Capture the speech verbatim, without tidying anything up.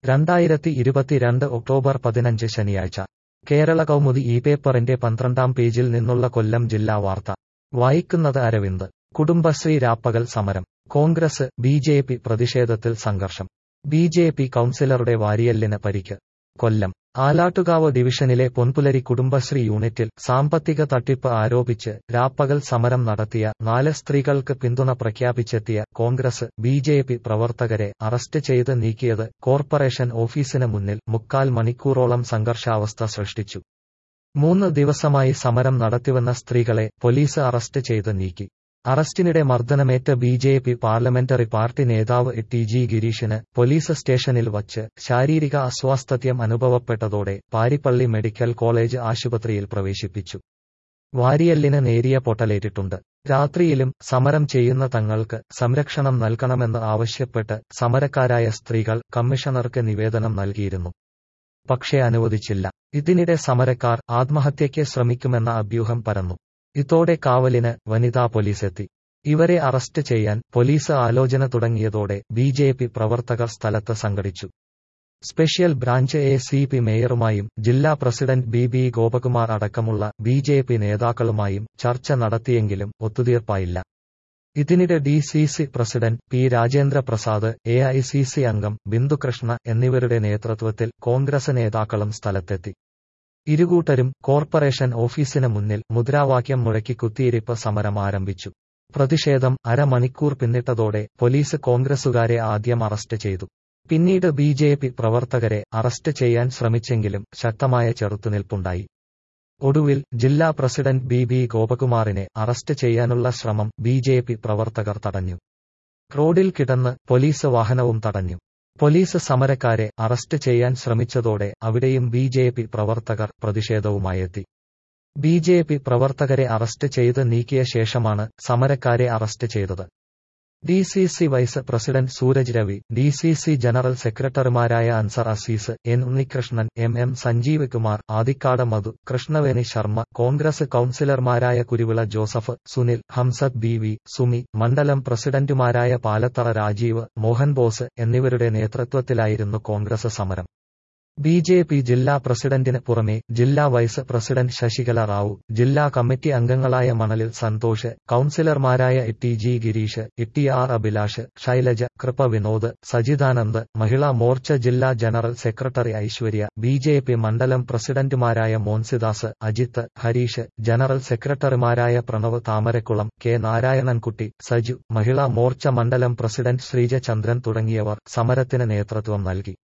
രണ്ടായിരത്തി ഇരുപത്തിരണ്ട് ഒക്ടോബർ പതിനഞ്ച് ശനിയാഴ്ച കേരള കൗമുദി ഈ പേപ്പറിന്റെ പന്ത്രണ്ടാം പേജിൽ നിന്നുള്ള കൊല്ലം ജില്ലാ വാർത്ത വായിക്കുന്നത് അരവിന്ദ്. കുടുംബശ്രീ രാപ്പകൽ സമരം. കോൺഗ്രസ് ബി ജെ പി പ്രതിഷേധത്തിൽ സംഘർഷം. ബി ജെ പി കൗൺസിലറുടെ വാരിയെല്ലിന് പരിക്ക്. കൊല്ലം ആലാട്ടുകാവ് ഡിവിഷനിലെ പൊൻപുലരി കുടുംബശ്രീ യൂണിറ്റിൽ സാമ്പത്തിക തട്ടിപ്പ് ആരോപിച്ച് രാപ്പകൽ സമരം നടത്തിയ നാല് സ്ത്രീകൾക്ക് പിന്തുണ പ്രഖ്യാപിച്ചെത്തിയ കോൺഗ്രസ് ബി ജെ പി പ്രവർത്തകരെ അറസ്റ്റ് ചെയ്ത് നീക്കിയത് കോർപ്പറേഷൻ ഓഫീസിന് മുന്നിൽ മുക്കാൽ മണിക്കൂറോളം സംഘർഷാവസ്ഥ സൃഷ്ടിച്ചു. മൂന്ന് ദിവസമായി സമരം നടത്തിവന്ന സ്ത്രീകളെ പോലീസ് അറസ്റ്റ് ചെയ്ത് നീക്കി. അറസ്റ്റിനിടെ മർദ്ദനമേറ്റ B J P parliamentary party നേതാവ് ടി ജി ഗിരീഷിന് പോലീസ് സ്റ്റേഷനിൽ വച്ച് ശാരീരിക അസ്വാസ്ഥ്യം അനുഭവപ്പെട്ടതോടെ പാരിപ്പള്ളി മെഡിക്കൽ കോളേജ് ആശുപത്രിയിൽ പ്രവേശിപ്പിച്ചു. വാരിയെല്ലിന് നേരിയ പൊട്ടലേറ്റിട്ടുണ്ട്. രാത്രിയിലും സമരം ചെയ്യുന്ന തങ്ങൾക്ക് സംരക്ഷണം നൽകണമെന്ന് ആവശ്യപ്പെട്ട് സമരക്കാരായ സ്ത്രീകൾ കമ്മീഷണർക്ക് നിവേദനം നൽകിയിരുന്നു. പക്ഷേ അനുവദിച്ചില്ല. ഇതിനിടെ സമരക്കാർ ആത്മഹത്യയ്ക്ക് ശ്രമിക്കുമെന്ന അഭ്യൂഹം പരന്നു. ഇതോടെ കാവലിന് വനിതാ പോലീസെത്തി. ഇവരെ അറസ്റ്റ് ചെയ്യാൻ പോലീസ് ആലോചന തുടങ്ങിയതോടെ ബി ജെ പി പ്രവർത്തകർ സ്ഥലത്ത് സംഘടിച്ചു. Special branch A C P മേയറുമായും ജില്ലാ പ്രസിഡന്റ് ബി ബി ഗോപകുമാർ അടക്കമുള്ള ബി ജെ പി നേതാക്കളുമായും ചർച്ച നടത്തിയെങ്കിലും ഒത്തുതീർപ്പായില്ല. ഇതിനിടെ D C C president P Rajendra Prasad, A I C C അംഗം ബിന്ദുകൃഷ്ണ എന്നിവരുടെ നേതൃത്വത്തിൽ കോൺഗ്രസ് നേതാക്കളും സ്ഥലത്തെത്തി. ഇരുകൂട്ടരും കോർപ്പറേഷൻ ഓഫീസിന് മുന്നിൽ മുദ്രാവാക്യം മുഴക്കി കുത്തിയിരിപ്പ് സമരം ആരംഭിച്ചു. പ്രതിഷേധം അരമണിക്കൂർ പിന്നിട്ടതോടെ പോലീസ് കോൺഗ്രസുകാരെ ആദ്യം അറസ്റ്റ് ചെയ്തു. പിന്നീട് ബി ജെ പി പ്രവർത്തകരെ അറസ്റ്റ് ചെയ്യാൻ ശ്രമിച്ചെങ്കിലും ശക്തമായ ചെറുത്തുനിൽപ്പുണ്ടായി. ഒടുവിൽ ജില്ലാ പ്രസിഡന്റ് ബി ബി ഗോപകുമാറിനെ അറസ്റ്റ് ചെയ്യാനുള്ള ശ്രമം ബി ജെ പി പ്രവർത്തകർ തടഞ്ഞു. റോഡിൽ കിടന്ന് പോലീസ് വാഹനവും തടഞ്ഞു. പോലീസ് സമരക്കാരെ അറസ്റ്റ് ചെയ്യാൻ ശ്രമിച്ചതോടെ അവിടെയും ബി ജെ പി പ്രവർത്തകർ പ്രതിഷേധവുമായെത്തി. ബി ജെ പി പ്രവർത്തകരെ അറസ്റ്റ് ചെയ്ത് നീക്കിയ ശേഷമാണ് സമരക്കാരെ അറസ്റ്റ് ചെയ്തത്. D C C vice president Suraj Ravi, D C C general സെക്രട്ടറിമാരായ Ansar Azeez, N Unnikrishnan, M M Sanjeev Kumar, Adikkad Madhu, Krishnaveni Sharma, Congress കൌൺസിലർമാരായ കുരുവിള ജോസഫ്, സുനിൽ, ഹംസത് ബി വി, സുമി, മണ്ഡലം പ്രസിഡന്റുമാരായ പാലത്തറ രാജീവ്, മോഹൻ ബോസ് എന്നിവരുടെ നേതൃത്വത്തിലായിരുന്നു കോൺഗ്രസ് സമരം. ബി ജെ പി ജില്ലാ പ്രസിഡന്റിന് പുറമെ ജില്ലാ വൈസ് പ്രസിഡന്റ് ശശികല റാവു, ജില്ലാ കമ്മിറ്റി അംഗങ്ങളായ മണലിൽ സന്തോഷ്, കൌൺസിലർമാരായ T G Girish, T R Abhilash, Shailaja, Kripa Vinod, Sajithanand, Mahila Morcha ജില്ലാ general secretary Aishwarya, B J P മണ്ഡലം പ്രസിഡന്റുമാരായ മോൻസിദാസ്, അജിത്ത്, ഹരീഷ്, ജനറൽ സെക്രട്ടറിമാരായ പ്രണവ് താമരക്കുളം, കെ നാരായണൻകുട്ടി, സജു, മഹിളാ മോർച്ച മണ്ഡലം പ്രസിഡന്റ് ശ്രീജ ചന്ദ്രൻ തുടങ്ങിയവർ സമരത്തിന് നേതൃത്വം നൽകി.